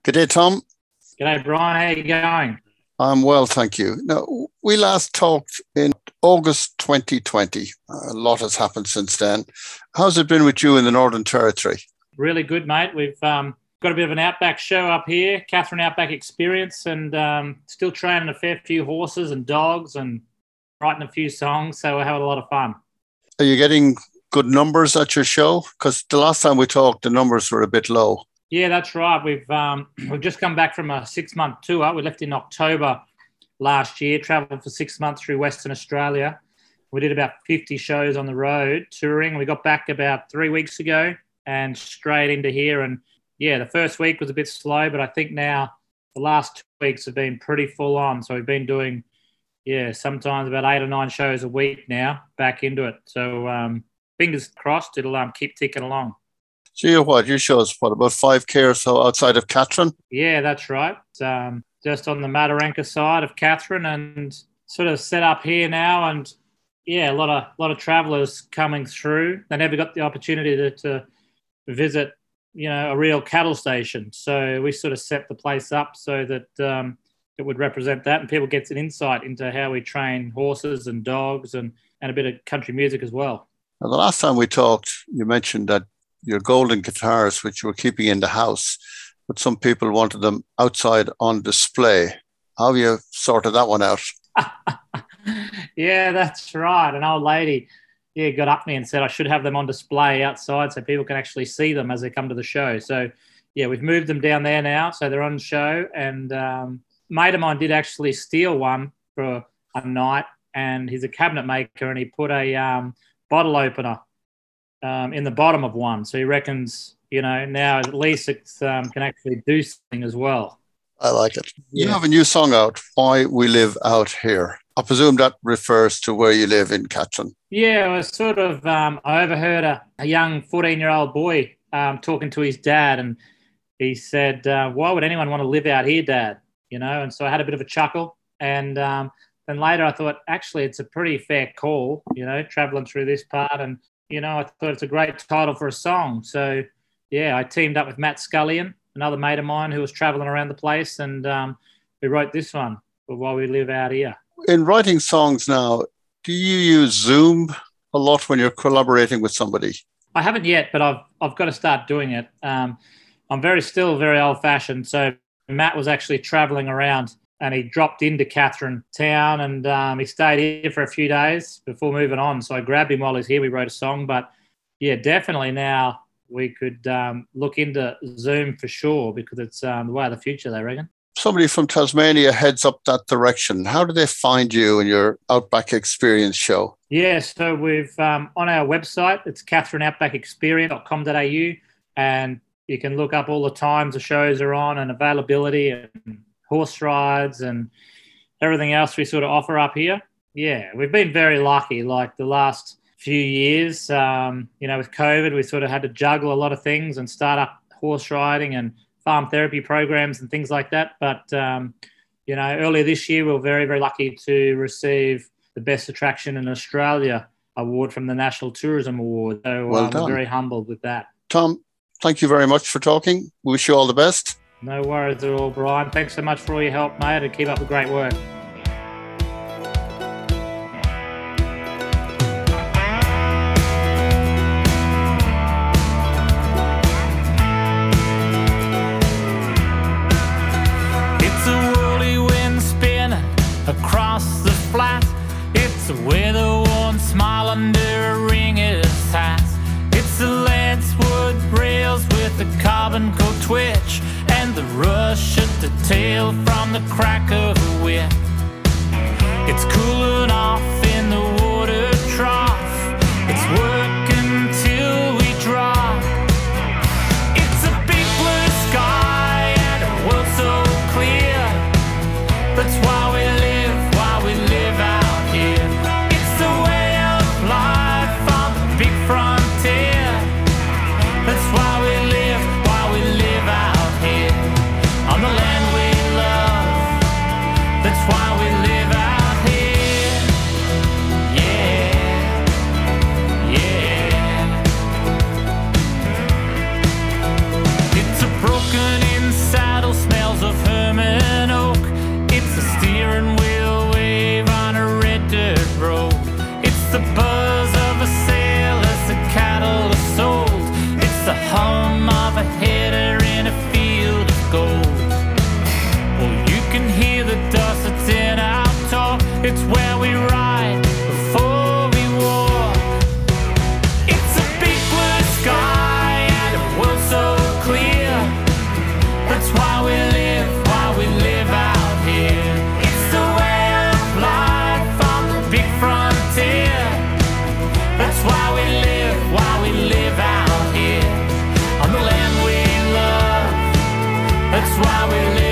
Good day, Tom. G'day, Brian. How you going? I'm well, thank you. Now, we last talked in August 2020. A lot has happened since then. How's it been with you in the Northern Territory? Really good, mate. We've got a bit of an outback show up here, Katherine Outback Experience, and still training a fair few horses and dogs and writing a few songs, so we're having a lot of fun. Are you getting good numbers at your show? Because the last time we talked, the numbers were a bit low. Yeah, that's right. We've just come back from a 6-month tour. We left in October last year, travelled for 6 months through Western Australia. We did about 50 shows on the road touring. We got back about 3 weeks ago and straight into here. And yeah, the first week was a bit slow, but I think now the last 2 weeks have been pretty full on. So we've been doing, sometimes about 8 or 9 shows a week now, back into it. So fingers crossed it'll keep ticking along. So your show's about 5K or so outside of Katherine? Yeah, that's right. Just on the Mataranka side of Katherine, and sort of set up here now. And yeah, a lot of travellers coming through. They never got the opportunity to visit, a real cattle station. So we sort of set the place up so that it would represent that, and people get an insight into how we train horses and dogs and a bit of country music as well. Now, the last time we talked, you mentioned that your golden guitars, which you were keeping in the house, but some people wanted them outside on display. How have you sorted that one out? Yeah, that's right. An old lady got up to me and said I should have them on display outside so people can actually see them as they come to the show. So, yeah, we've moved them down there now, so they're on show. And a mate of mine did actually steal one for a night, and he's a cabinet maker, and he put a bottle opener in the bottom of one. So he reckons, now at least it can actually do something as well. I like it. Yeah. You have a new song out, Why We Live Out Here. I presume that refers to where you live in Katherine. Yeah, it was sort of, I overheard a young 14-year-old boy talking to his dad, and he said, why would anyone want to live out here, Dad? And so I had a bit of a chuckle. And then later I thought, actually, it's a pretty fair call, travelling through this part. And I thought it's a great title for a song. So, yeah, I teamed up with Matt Scullion, another mate of mine who was travelling around the place, and we wrote this one for Why We Live Out Here. In writing songs now, do you use Zoom a lot when you're collaborating with somebody? I haven't yet, but I've got to start doing it. I'm still very old-fashioned. So Matt was actually travelling around, and he dropped into Katherine town, and he stayed here for a few days before moving on. So I grabbed him while he's here. We wrote a song. But, yeah, definitely now we could look into Zoom for sure, because it's the way of the future, they reckon. Somebody from Tasmania heads up that direction. How do they find you and your Outback Experience show? Yeah, so we've on our website, it's katherineoutbackexperience.com.au, and you can look up all the times the shows are on and availability and horse rides and everything else we sort of offer up here. Yeah, we've been very lucky. Like the last few years, with COVID, we sort of had to juggle a lot of things and start up horse riding and farm therapy programs and things like that. But, earlier this year, we were very, very lucky to receive the Best Attraction in Australia award from the National Tourism Award. So well done. I'm very humbled with that. Tom, thank you very much for talking. We wish you all the best. No worries at all, Brian. Thanks so much for all your help, mate, and keep up the great work. It's a whirlwind spinning across the flat. It's a weather-worn smile under a ringer's hat. It's the Lancewood rails with the carbon coat twitch, and the rush at the tail from the crack of a whip. It's cooling off in the water trough. It's working till we drop. It's a big blue sky and a world so clear. That's why we live out here. It's the way of life on the big frontier. That's why we live out here. On the land we love, that's why we live out here. why we live.